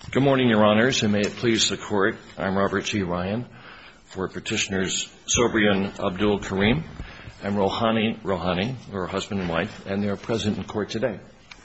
Good morning, Your Honors, and may it please the Court. I'm Robert G. Ryan for Petitioners Sobrian Abdul Karim and Rohani, or husband and wife, and they are present in court today.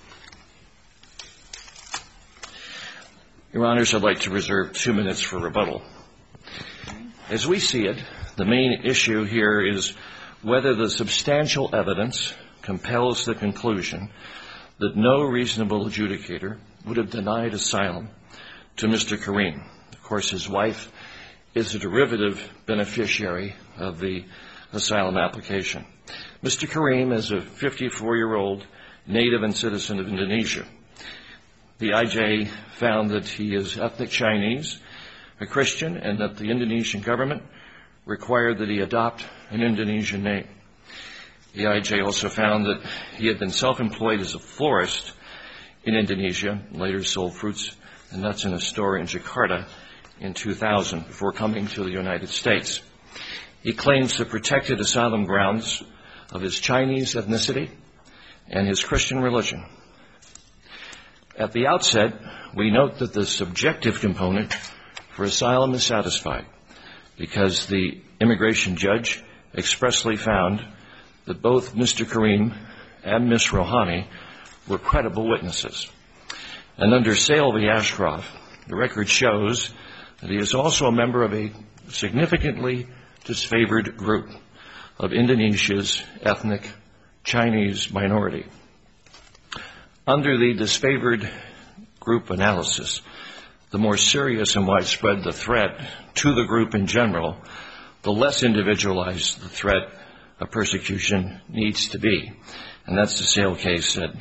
Your Honors, I'd like to reserve 2 minutes for rebuttal. As we see it, the main issue here is whether the substantial evidence compels the conclusion that no reasonable adjudicator would have denied asylum to Mr. Karim. Of course, his wife is a derivative beneficiary of the asylum application. Mr. Karim is a 54-year-old native and citizen of Indonesia. The IJ found that he is ethnic Chinese, a Christian, and that the Indonesian government required that he adopt an Indonesian name. The IJ also found that he had been self-employed as a florist in Indonesia, later sold fruits and nuts in a store in Jakarta in 2000 before coming to the United States. He claims the protected asylum grounds of his Chinese ethnicity and his Christian religion. At the outset, we note that the subjective component for asylum is satisfied because the immigration judge expressly found that both Mr. Karim and Ms. Rohani were credible witnesses. And under Sale v. Ashcroft, the record shows that he is also a member of a significantly disfavored group of Indonesia's ethnic Chinese minority. Under the disfavored group analysis, the more serious and widespread the threat to the group in general, the less individualized the threat of persecution needs to be. And that's the Sale case at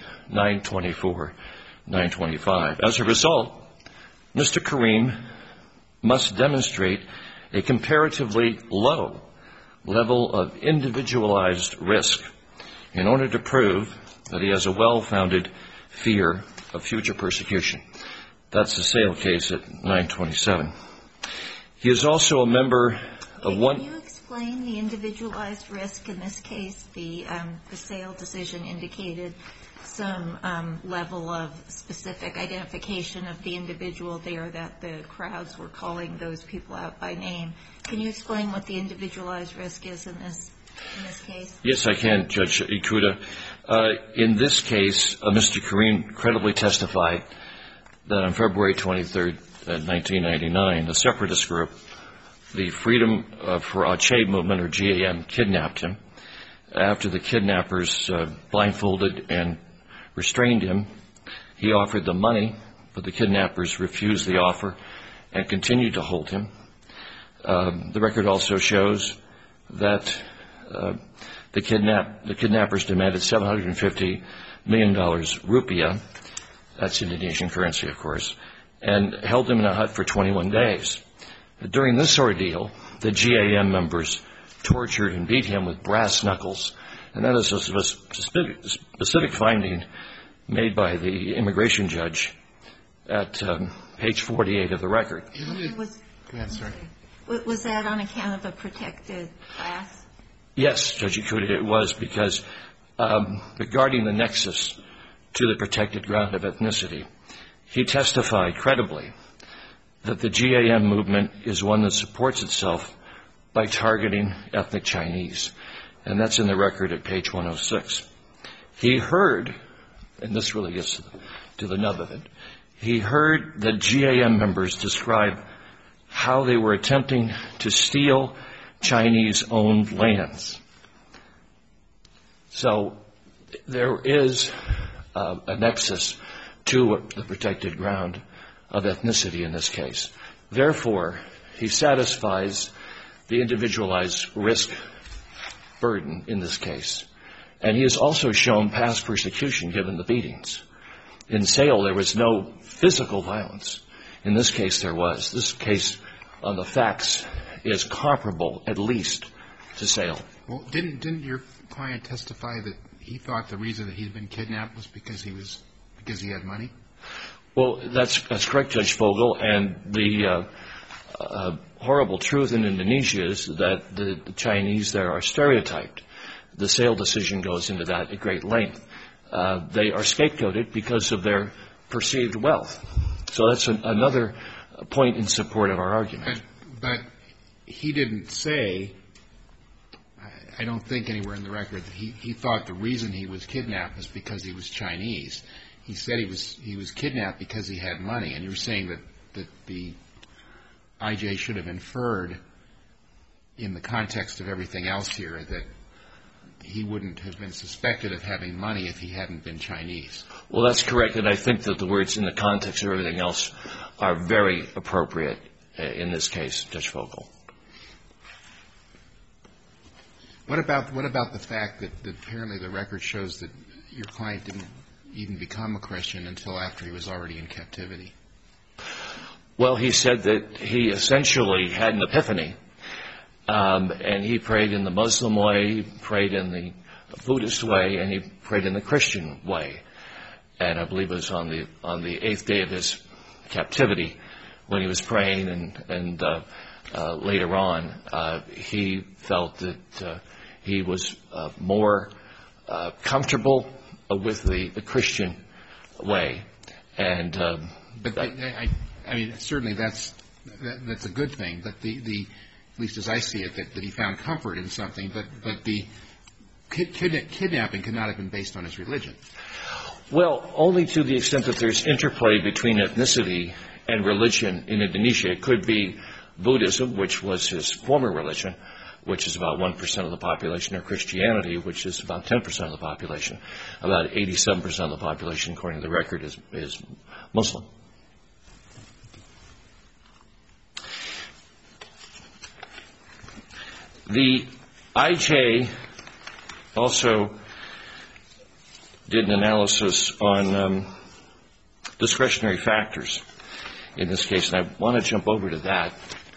924-925. As a result, Mr. Karim must demonstrate a comparatively low level of individualized risk in order to prove that he has a well-founded fear of future persecution. That's the Sale case at 927. He is also a member of one... Can you explain the individualized risk in this case? The Sale decision indicated some level of specific identification of the individual there, that the crowds were calling those people out by name. Can you explain what the individualized risk is in this case? Yes, I can, Judge Ikuda. In this case, Mr. Karim credibly testified that on February 23rd, 1999, a separatist group, the Freedom for Aceh Movement, or GAM, kidnapped him. After the kidnappers blindfolded and restrained him, he offered them money, but the kidnappers refused the offer and continued to hold him. The record also shows that the kidnappers demanded $750 million rupiah, that's Indonesian currency, of course, and held him in a hut for 21 days. During this ordeal, the GAM members tortured and beat him with brass knuckles, and that is a specific finding made by the immigration judge at page 48 of the record. Was that on account of a protected class? Yes, Judge Ikuda, it was, because regarding the nexus to the protected ground of ethnicity, he testified credibly that the GAM movement is one that supports itself by targeting ethnic Chinese, and that's in the record at page 106. He heard, and this really gets to the nub of it, he heard the GAM members describe how they were attempting to steal Chinese-owned lands. So there is a nexus to the protected ground of ethnicity in this case. Therefore, he satisfies the individualized risk burden in this case. And he has also shown past persecution given the beatings. In Sale, there was no physical violence. In this case, there was. This case, on the facts, is comparable, at least, to Sale. Well, didn't your client testify that he thought the reason that he'd been kidnapped was because he had money? Well, that's correct, Judge Fogel, and the horrible truth in Indonesia is that the Chinese there are stereotyped. The Sale decision goes into that at great length. They are scapegoated because of their perceived wealth. So that's another point in support of our argument. But he didn't say, I don't think anywhere in the record, that he thought the reason he was kidnapped was because he was Chinese. He said he was kidnapped because he had money. And you were saying that the IJ should have inferred, in the context of everything else here, that he wouldn't have been suspected of having money if he hadn't been Chinese. Well, that's correct, and I think that the words "in the context of everything else" are very appropriate in this case, Judge Vogel. What about the fact that apparently the record shows that your client didn't even become a Christian until after he was already in captivity? Well, he said that he essentially had an epiphany, and he prayed in the Muslim way, he prayed in the Buddhist way, and he prayed in the Christian way. And I believe it was on the 8th day of his captivity when he was praying, and later on he felt that he was more comfortable with the Christian way. And but I mean, certainly that's a good thing. But at least as I see it, that he found comfort in something. But the kidnapping could not have been based on his religion. Well, only to the extent that there's interplay between ethnicity and religion in Indonesia. It could be Buddhism, which was his former religion, which is about 1% of the population, or Christianity, which is about 10% of the population. About 87% of the population, according to the record, is Muslim. The IJ also did an analysis on discretionary factors in this case, and I want to jump over to that.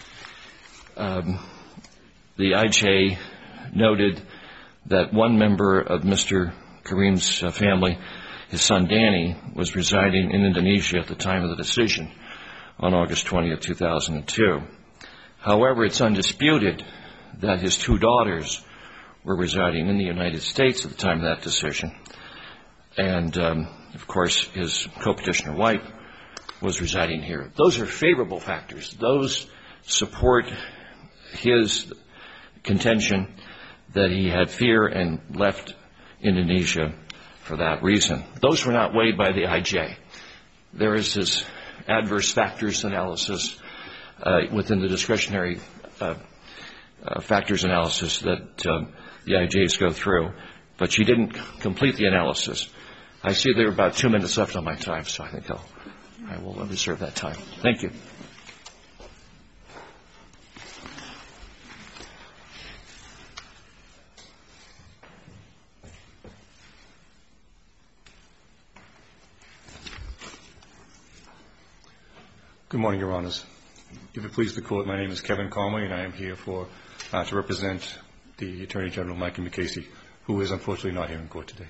The IJ noted that one member of Mr. Karim's family, his son Danny, was residing in Indonesia at the time of the decision on August 20th, 2002. However, it's undisputed that his two daughters were residing in the United States at the time of that decision. And, of course, his co-petitioner wife was residing here. Those are favorable factors. Those support his contention that he had fear and left Indonesia for that reason. Those were not weighed by the IJ. There is this adverse factors analysis within the discretionary factors analysis that the IJs go through, but she didn't complete the analysis. I see there are about 2 minutes left on my time, so I think I will reserve that time. Thank you. Good morning, Your Honors. If it pleases the Court, my name is Kevin Conway, and I am here to represent the Attorney General, Mike Mukasey, who is unfortunately not here in court today.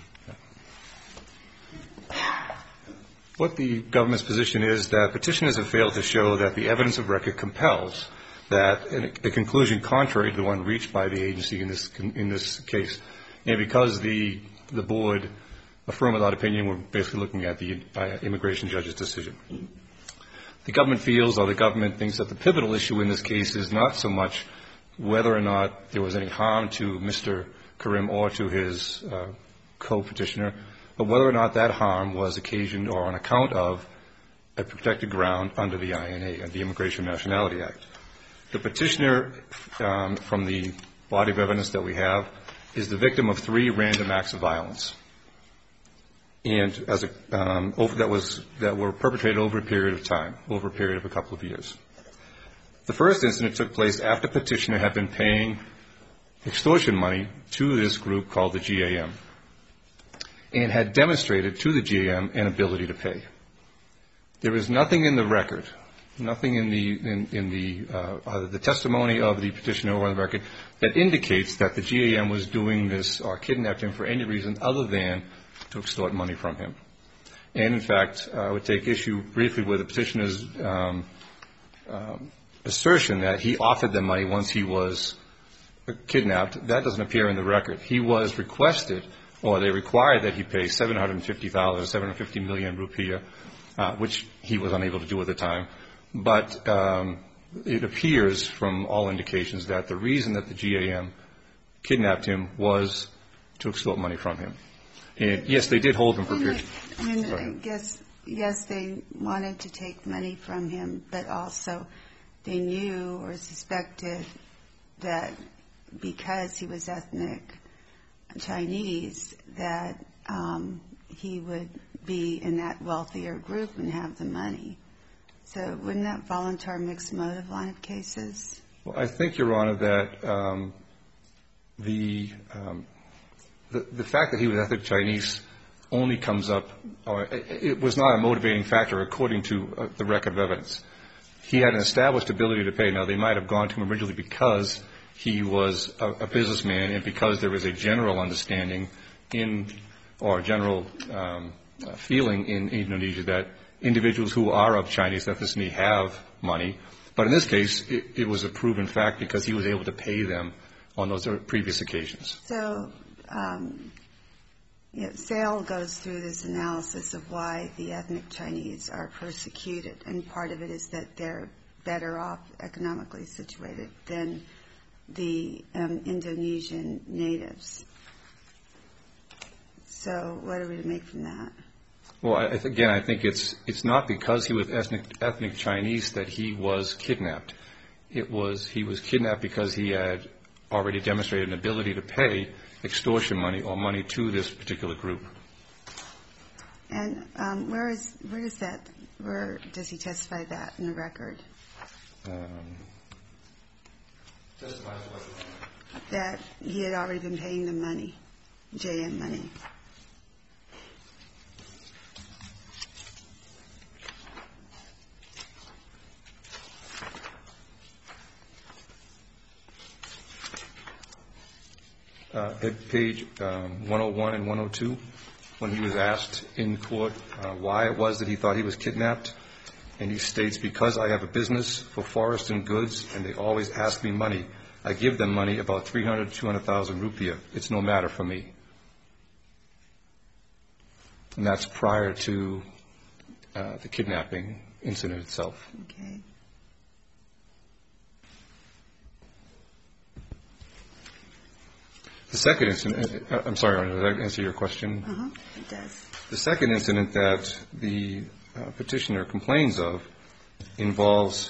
What the government's position is that petitioners have failed to show that the evidence of record compels that a conclusion contrary to the one reached by the agency in this case. And because the board affirmed without opinion, we're basically looking at the immigration judge's decision. The government feels, or the government thinks, that the pivotal issue in this case is not so much whether or not there was any harm to Mr. Karim or to his co-petitioner, but whether or not that harm was occasioned or on account of a protected ground under the INA, the Immigration and Nationality Act. The petitioner, from the body of evidence that we have, is the victim of 3 random acts of violence, and that were perpetrated over a period of time, over a period of a couple of years. The first incident took place after petitioner had been paying extortion money to this group called the GAM, and had demonstrated to the GAM an ability to pay. There is nothing in the record, nothing in the testimony of the petitioner or the record that indicates that the GAM was doing this or kidnapped him for any reason other than to extort money from him. And in fact, I would take issue briefly with the petitioner's assertion that he offered them money once he was kidnapped. That doesn't appear in the record. He was requested, or they required that he pay 750 million rupiah which he was unable to do at the time. But it appears from all indications that the reason that the GAM kidnapped him was to extort money from him. And yes, they did hold him for a period. And I guess, yes, they wanted to take money from him, but also they knew or suspected that because he was ethnic Chinese, that he would be in that wealthier group and have the money. So wouldn't that fall into our mixed motive line of cases? Well, I think, Your Honor, that the fact that he was ethnic Chinese only comes up, or it was not a motivating factor according to the record of evidence. He had an established ability to pay. Now, they might have gone to him originally because he was a businessman and because there was a general understanding or general feeling in Indonesia that individuals who are of Chinese ethnicity have money. But in this case, it was a proven fact because he was able to pay them on those previous occasions. So Sale goes through this analysis of why the ethnic Chinese are persecuted, and part of it is that they're better off economically situated than the Indonesian natives. So what are we to make from that? Well, again, I think it's not because he was ethnic Chinese that he was kidnapped. He was kidnapped because he had already demonstrated an ability to pay extortion money or money to this particular group. And where does he testify that in the record? That he had already been paying them money, JM money. At page 101 and 102, when he was asked in court why it was that he thought he was kidnapped, and he states, because I have a business for forest and goods, and they always ask me money. I give them money, about 300 to 200,000 rupiah. It's no matter for me. And that's prior to the kidnapping incident itself. Okay. The second incident, I'm sorry, did that answer your question? It does. The second incident that the petitioner complains of involves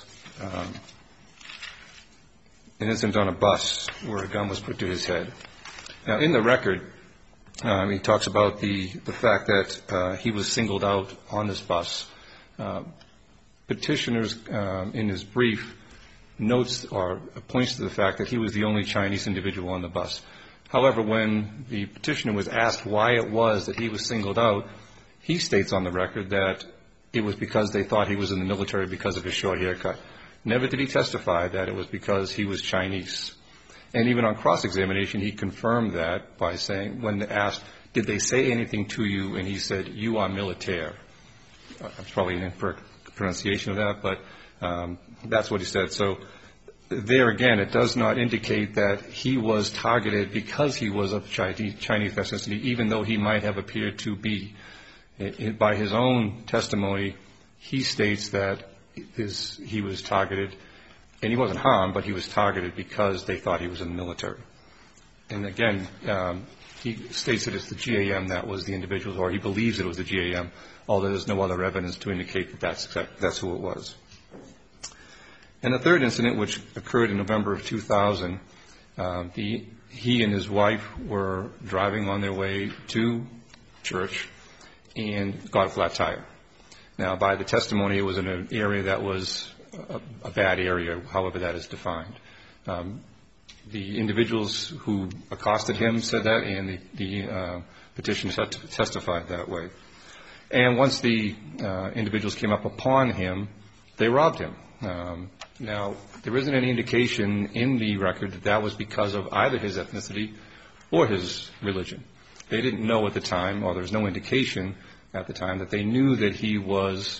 an incident on a bus where a gun was put to his head. Now, in the record, he talks about the fact that he was singled out on this bus. Petitioners, in his brief, notes or points to the fact that he was the only Chinese individual on the bus. However, when the petitioner was asked why it was that he was singled out, he states on the record that it was because they thought he was in the military because of his short haircut. Never did he testify that it was because he was Chinese. And even on cross-examination, he confirmed that by saying, when asked, did they say anything to you? And he said, you are militaire. That's probably an incorrect pronunciation of that, but that's what he said. So there again, it does not indicate that he was targeted because he was of Chinese ethnicity, even though he might have appeared to be. By his own testimony, he states that he was targeted, and he wasn't harmed, but he was targeted because they thought he was in the military. And again, he states that it's the GAM that was the individual, or he believes it was the GAM, although there's no other evidence to indicate that that's who it was. And the third incident, which occurred in November of 2000, he and his wife were driving on their way to church and got a flat tire. Now, by the testimony, it was in an area that was a bad area, however that is defined. The individuals who accosted him said that, and the petitioner testified that way. And once the individuals came up upon him, they robbed him. Now, there isn't any indication in the record that that was because of either his ethnicity or his religion. They didn't know at the time, or there was no indication at the time, that they knew that he was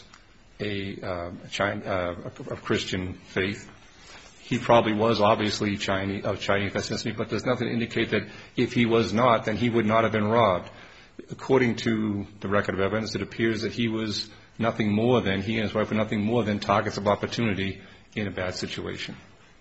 of Christian faith. He probably was obviously of Chinese ethnicity, but there's nothing to indicate that if he was not, then he would not have been robbed. According to the record of evidence, it appears that he was nothing more than, he and his wife were nothing more than targets of opportunity in a bad situation.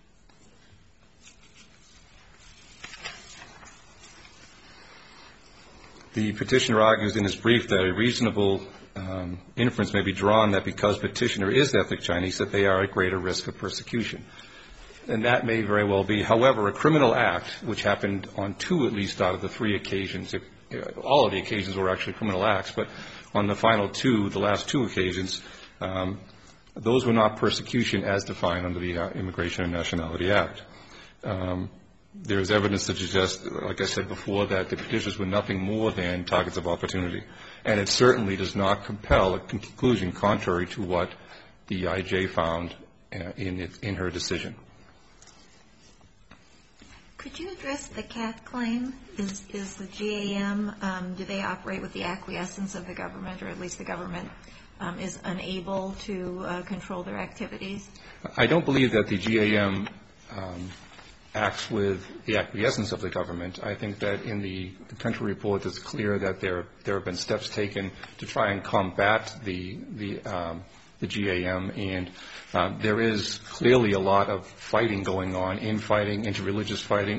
The petitioner argues in his brief that a reasonable inference may be drawn that because petitioner is ethnic Chinese, that they are at greater risk of persecution. And that may very well be. However, a criminal act, which happened on 2 at least out of the 3 occasions, all of the occasions were actually criminal acts, but on the final 2, the last 2 occasions, those were not persecution as defined under the Immigration and Nationality Act. There is evidence to suggest, like I said before, that the petitioners were nothing more than targets of opportunity. And it certainly does not compel a conclusion contrary to what the IJ found in her decision. Could you address the CAT claim? Is the GAM, do they operate with the acquiescence of the government, or at least the government is unable to control their activities? I don't believe that the GAM acts with the acquiescence of the government. I think that in the country report it's clear that there have been steps taken to try and combat the GAM, and there is clearly a lot of fighting going on, infighting, interreligious fighting,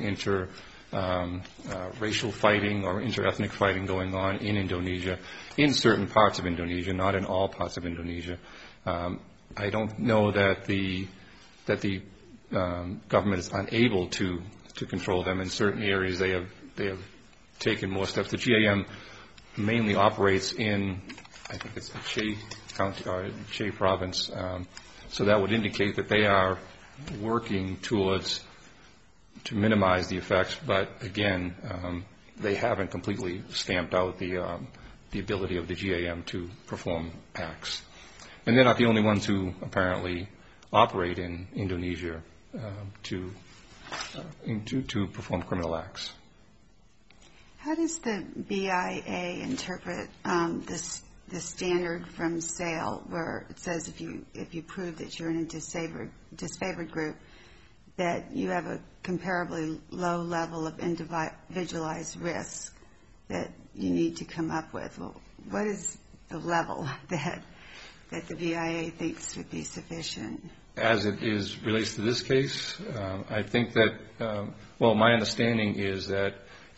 racial fighting or interethnic fighting going on in Indonesia, in certain parts of Indonesia, not in all parts of Indonesia. I don't know that the government is unable to control them. In certain areas they have taken more steps. The GAM mainly operates in, I think it's Aceh County or Aceh Province, so that would indicate that they are working to minimize the effects. But again, they haven't completely stamped out the ability of the GAM to perform acts, and they're not the only ones who apparently operate in Indonesia to perform criminal acts. How does the BIA interpret the standard from SAIL, where it says if you prove that you're in a disfavored group, that you have a comparably low level of individualized risk that you need to come up with? Well, what is the level that the BIA thinks would be sufficient? As it relates to this case, I think that, my understanding is that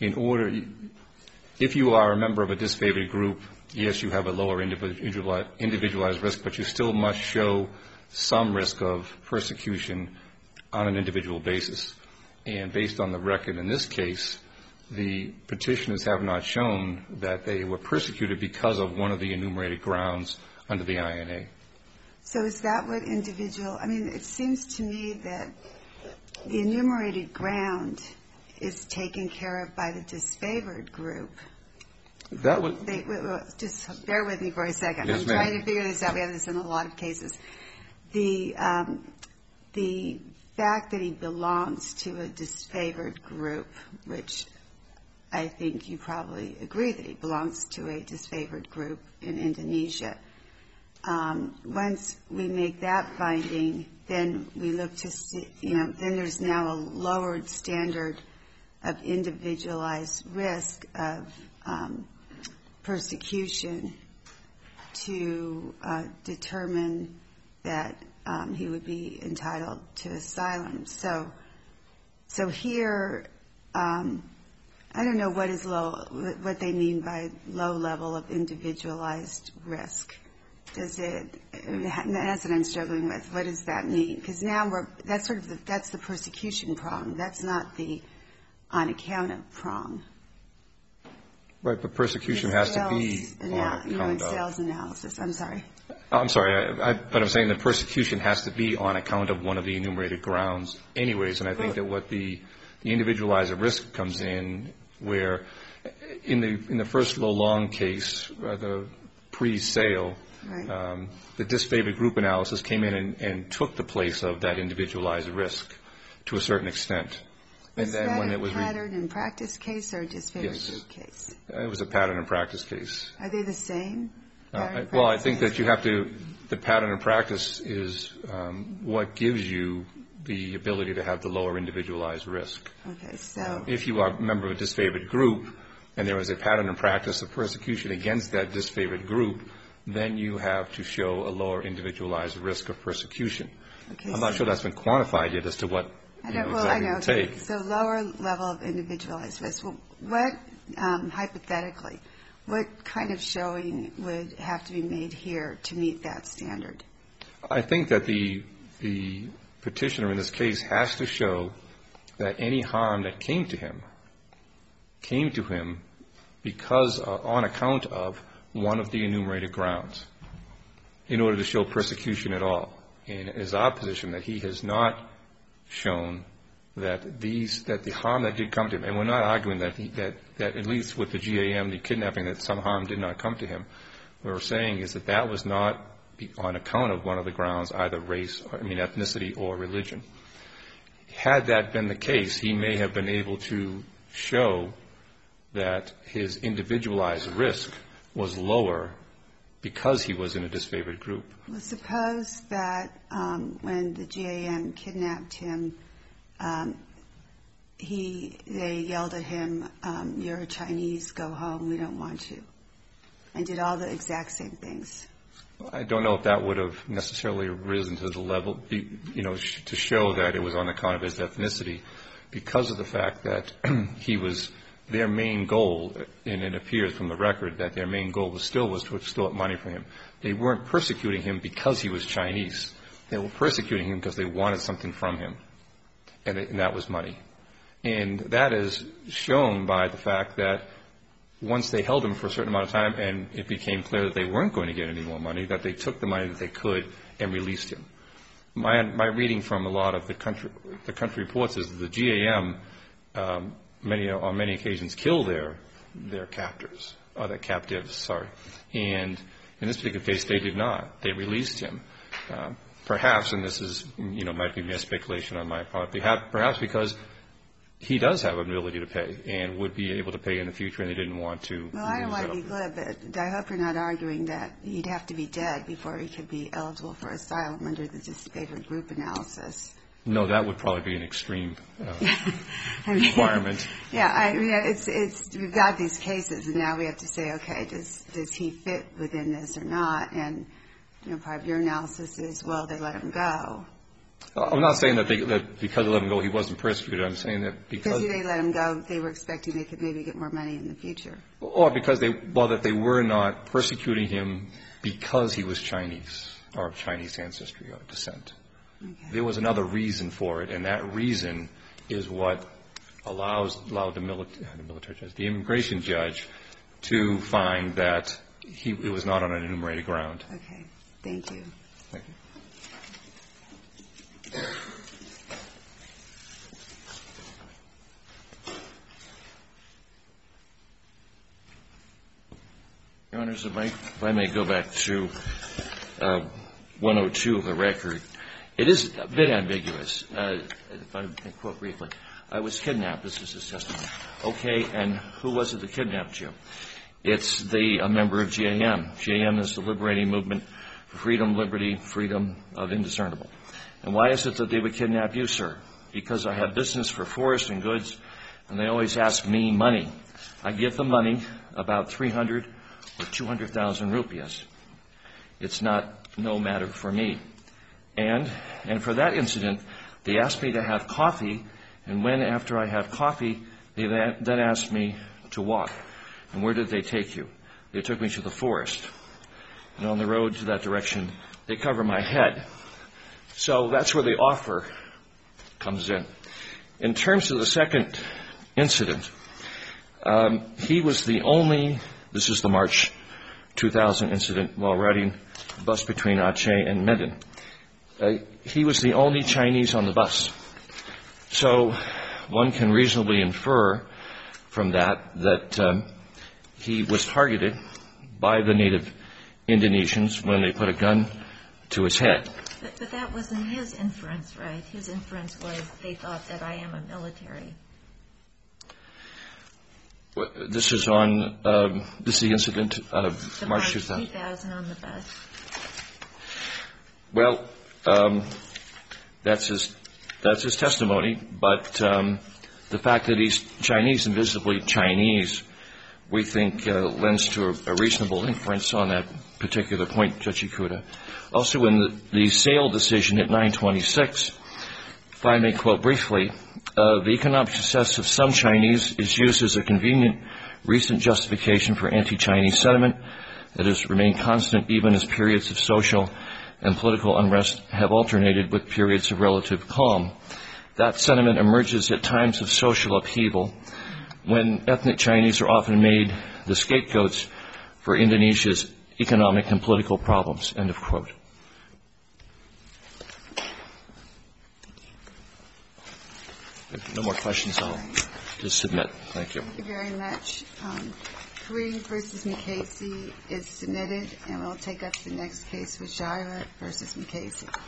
if you are a member of a disfavored group, yes, you have a lower individualized risk, but you still must show some risk of persecution on an individual basis. And based on the record in this case, the petitioners have not shown that they were persecuted because of one of the enumerated grounds under the INA. So is that what it seems to me that the enumerated ground is taken care of by the disfavored group. Just bear with me for a second. Yes, I'm ma'am. trying to figure this out. We have this in a lot of cases. The fact that he belongs to a disfavored group, which I think you probably agree that he belongs to a disfavored group in Indonesia. Once we make that finding, then we look to see, then there's now a lowered standard of individualized risk of persecution to determine that he would be entitled to asylum. So here, I don't know what they mean by low level of individualized risk. That's what I'm struggling with. What does that mean? Because now that's the persecution prong. That's not the on account of prong. Right, but persecution has to be on account of. Sales analysis. I'm sorry. I'm sorry, but I'm saying that persecution has to be on account of one of the enumerated grounds anyways, and I think that what the individualized risk comes in, where in the first Lolong case, the pre-sale, Right. The disfavored group analysis came in and took the place of that individualized risk to a certain extent. Was that a pattern and practice case or a disfavored group case? It was a pattern and practice case. Are they the same? Well, I think that the pattern and practice is what gives you the ability to have the lower individualized risk. Okay, so. If you are a member of a disfavored group and there was a pattern and practice of persecution against that disfavored group, then you have to show a lower individualized risk of persecution. Okay, I'm not sure that's been quantified yet as to what exactly it would take. So lower level of individualized risk. Well, what, hypothetically, what kind of showing would have to be made here to meet that standard? I think that the petitioner in this case has to show that any harm that came to him because on account of one of the enumerated grounds in order to show persecution at all. And it is our position that he has not shown that the harm that did come to him, and we're not arguing that at least with the GAM, the kidnapping, that some harm did not come to him. What we're saying is that was not on account of one of the grounds, either ethnicity or religion. Had that been the case, he may have been able to show that his individualized risk was lower because he was in a disfavored group. Well, suppose that when the GAM kidnapped him, they yelled at him, "You're a Chinese, go home, we don't want you," and did all the exact same things. I don't know if that would have necessarily risen to the level, to show that it was on account of his ethnicity, because of the fact that their main goal, and it appears from the record that their main goal was to extort money from him. They weren't persecuting him because he was Chinese. They were persecuting him because they wanted something from him, and that was money. And that is shown by the fact that once they held him for a certain amount of time and it became clear that they weren't going to get any more money, that they took the money that they could and released him. My reading from a lot of the country reports is that the GAM on many occasions kill their captives. And in this particular case, they did not. They released him. Perhaps, and this is, might be mere speculation on my part, perhaps because he does have an ability to pay and would be able to pay in the future, and they didn't want to. Well, I don't want to be glib, but I hope you're not arguing that he'd have to be dead before he could be eligible for asylum under the disfavored group analysis. No, that would probably be an extreme requirement. Yeah, we've got these cases, and now we have to say, okay, does he fit within this or not? And part of your analysis is, well, they let him go. I'm not saying that because they let him go, he wasn't persecuted. I'm saying that because they let him go, they were expecting they could maybe get more money in the future. Or because that they were not persecuting him because he was Chinese or of Chinese ancestry or descent. Okay. There was another reason for it, and that reason is what allowed the immigration judge to find that it was not on an enumerated ground. Okay. Thank you. Thank you. Your Honors, if I may go back to 102 of the record. It is a bit ambiguous. If I can quote briefly. I was kidnapped. This is his testimony. Okay, and who was it that kidnapped you? It's a member of GAM. GAM is the Liberating Movement for Freedom, Liberty, Freedom of Indiscernible. And why is it that they would kidnap you, sir? Because I have business for forest and goods, and they always ask me money. I give them money, about 300 or 200,000 rupees. It's no matter for me. And for that incident, they asked me to have coffee, and when after I have coffee, they then asked me to walk. And where did they take you? They took me to the forest. And on the road to that direction, they cover my head. So that's where the offer comes in. In terms of the second incident, he was the only, this is the March 2000 incident while riding the bus between Aceh and Medan. He was the only Chinese on the bus. So one can reasonably infer from that he was targeted by the native Indonesians when they put a gun to his head. But that wasn't his inference, right? His inference was they thought that I am a military. This is the incident of March 2000. 2000 on the bus. Well, that's his testimony, but the fact that he's Chinese and visibly Chinese we think lends to a reasonable inference on that particular point, Judge Ikuda. Also, in the Sale decision at 926, if I may quote briefly, the economic success of some Chinese is used as a convenient recent justification for anti-Chinese sentiment that has remained constant even as periods of social and political unrest have alternated with periods of relative calm. That sentiment emerges at times of social upheaval when ethnic Chinese are often made the scapegoats for Indonesia's economic and political problems. End of quote. If no more questions, I'll just submit. Thank you. Thank you very much. Kareem v. McCasey is submitted, and we'll take up the next case with Shira v. McCasey.